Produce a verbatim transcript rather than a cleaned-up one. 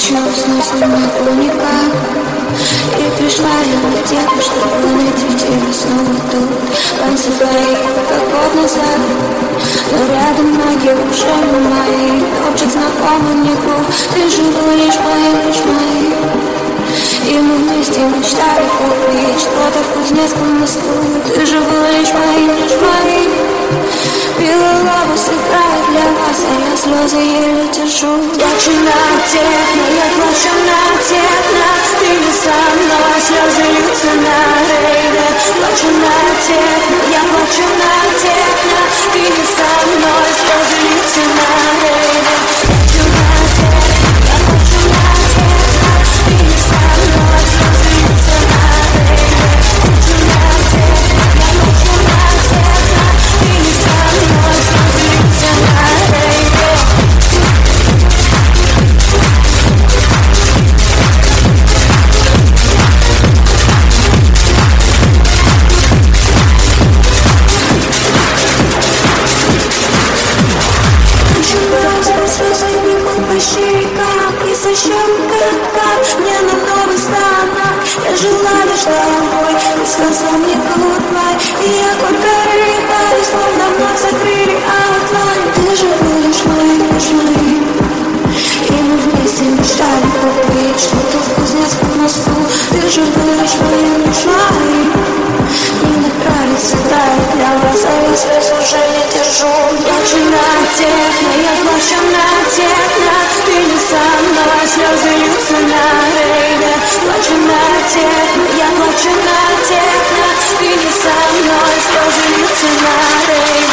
Случилось, но со мной было никак. И пришла я на дело, чтобы найти в тебе снова тут пальцы твои, как год назад. Но рядом ноги уже не мои. Топчет знакомый мне круг. Ты же был лишь моим, лишь моим. И мы вместе мечтали купить что-то в Кузнецком мосту. Ты же был лишь моим, лишь моим. Белый лобус играет для вас, а я слезы еле держу. Плачу на техно, я плачу на техно. Ты не со мной, слезы льются на рейде. Плачу на техно, я плачу на техно. Ты не со мной, слезы льются на рейде. Плачу на техно, я плачу на техно. Ты не со мной, слезы льются на рейде. Плачу на техно, я плачу на техно. Ты не со мной, слезы льются на рейде. По щекам и со щекам мне на новых странах. Я жила лишь тобой, ты сказал мне goodbye. И я горько рыдаю, словно вновь закрыли outline. Ты же был лишь моим, лишь моим. И мы вместе мечтали купить что-то в Кузнецком мосту. Ты же был лишь моим, лишь моим. И мне нравится, играет для вас, а я слез уже не держу. Плачу на техно, я плачу на техно. Ты не со мной, слезы льются на рейде. Плачу на техно, я плачу на техно. Ты не со мной, слезы льются на рейде.